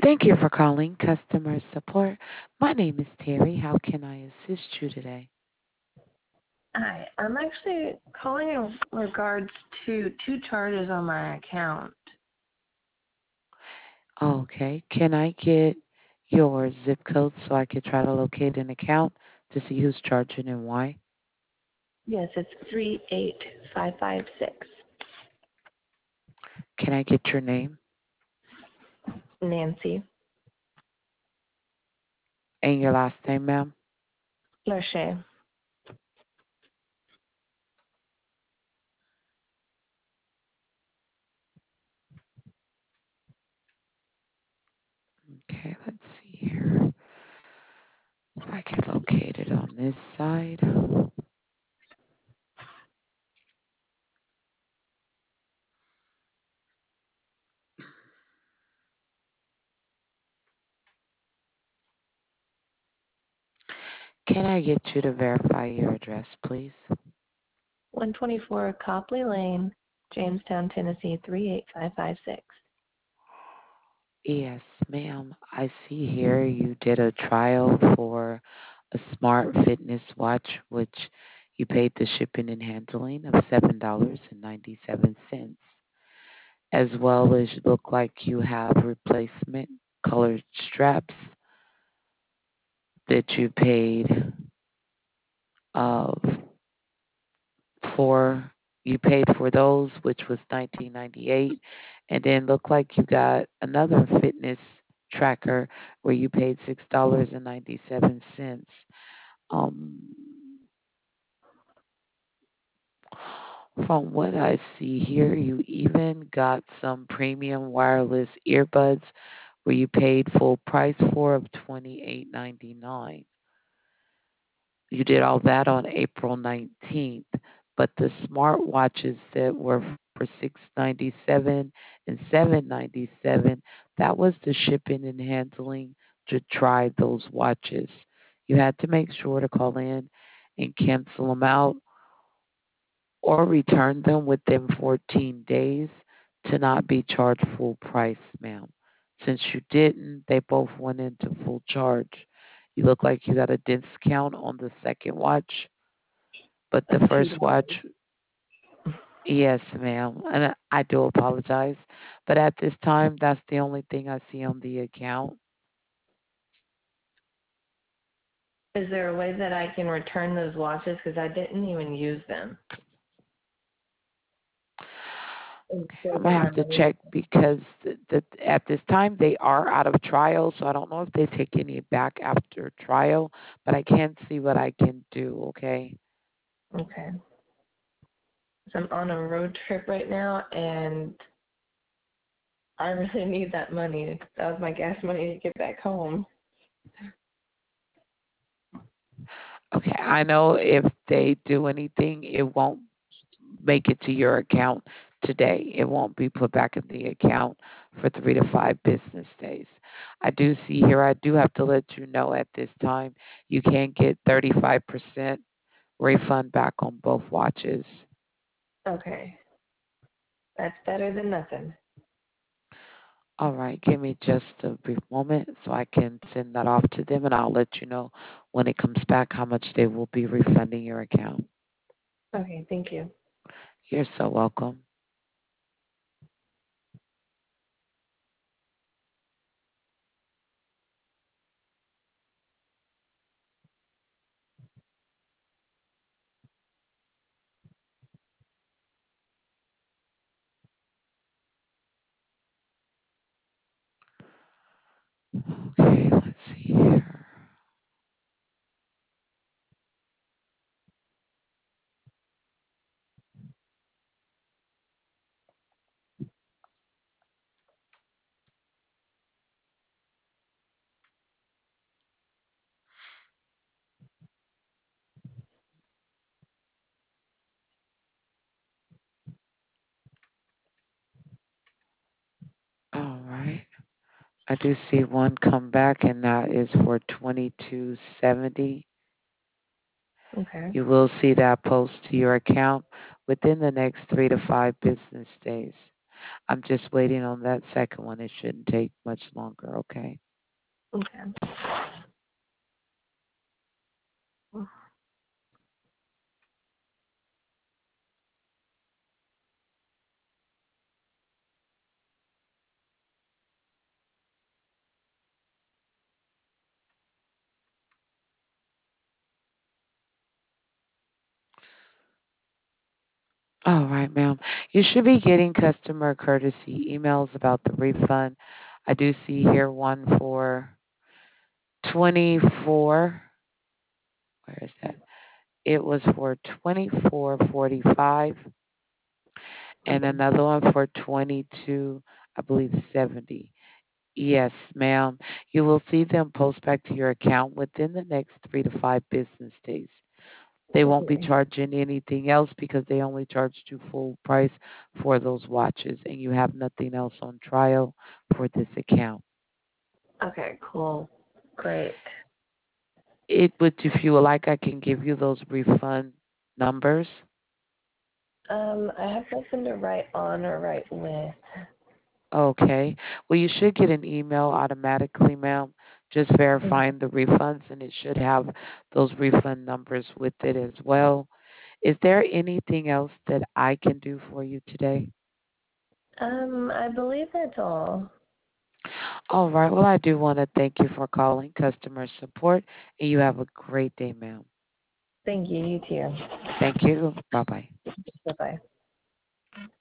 Thank you for calling customer support. My name is Terry. How can I assist you today? Hi, I'm actually calling in regards to two charges on my account. Okay. Can I get your zip code so I could try to locate an account to see who's charging and why? Yes, it's 38556. Can I get your name Nancy and your last name, ma'am? Lachey. Okay, let's see here if I can locate it on this side. Can I get you to verify your address, please? 124 Copley Lane, Jamestown, Tennessee 38556. Yes, ma'am. I see here you did a trial for a smart fitness watch, which you paid the shipping and handling of $7.97, as well as look like you have replacement colored straps that you paid of for you paid for those, which was 1998, and then look like you got another fitness tracker where you paid $6.97. Um, from what I see here, you even got some premium wireless earbuds where you paid full price for of 28.99. You did all that on April 19th, but the smartwatches that were for 697 and 797, that was the shipping and handling to try those watches. You had to make sure to call in and cancel them out or return them within 14 days to not be charged full price, ma'am. Since you didn't, they both went into full charge. You look like you got a discount on the second watch, but the Of first $2. watch, yes, ma'am. And I do apologize, but at this time, that's the only thing I see on the account. Is there a way that I can return those watches? Because I didn't even use them and Okay, still I'm gonna get my have to money. check because at this time they are out of trial, so I don't know if they take any back after trial, but I can see what I can do. Okay. Okay. So I'm on a road trip right now and I really need that money. That was my gas money to get back home. Okay, I know if they do anything, it won't make it to your account today. It won't be put back in the account for 3 to 5 business days. I do see here, I do have to let you know at this time, you can get 35% refund back on both watches. Okay. That's better than nothing. All right, give me just a brief moment so I can send that off to them and I'll let you know when it comes back how much they will be refunding your account. Okay, thank you. You're so welcome. Okay, let's see here. All right. I do see one come back and that is for 2270. Okay. You will see that post to your account within the next 3 to 5 business days. I'm just waiting on that second one. It shouldn't take much longer, okay? Okay. All right, ma'am. You should be getting customer courtesy emails about the refund. I do see here one for 24. Where is that? It was for 24.45 and another one for 22, I believe 70. Yes, ma'am. You will see them post back to your account within the next 3 to 5 business days. They won't be Okay. charging anything else because they only charged you full price for those watches and you have nothing else on trial for this account. Okay, cool. Great. It would, if you would like, I can give you those refund numbers. I have nothing to write on or write with. Okay. Well, you should get an email automatically, ma'am, just verifying the refunds, and it should have those refund numbers with it as well. Is there anything else that I can do for you today? I believe that's all. All right. Well, I do want to thank you for calling customer support, and you have a great day, ma'am. Thank you. You too. Thank you. Bye bye. Bye bye.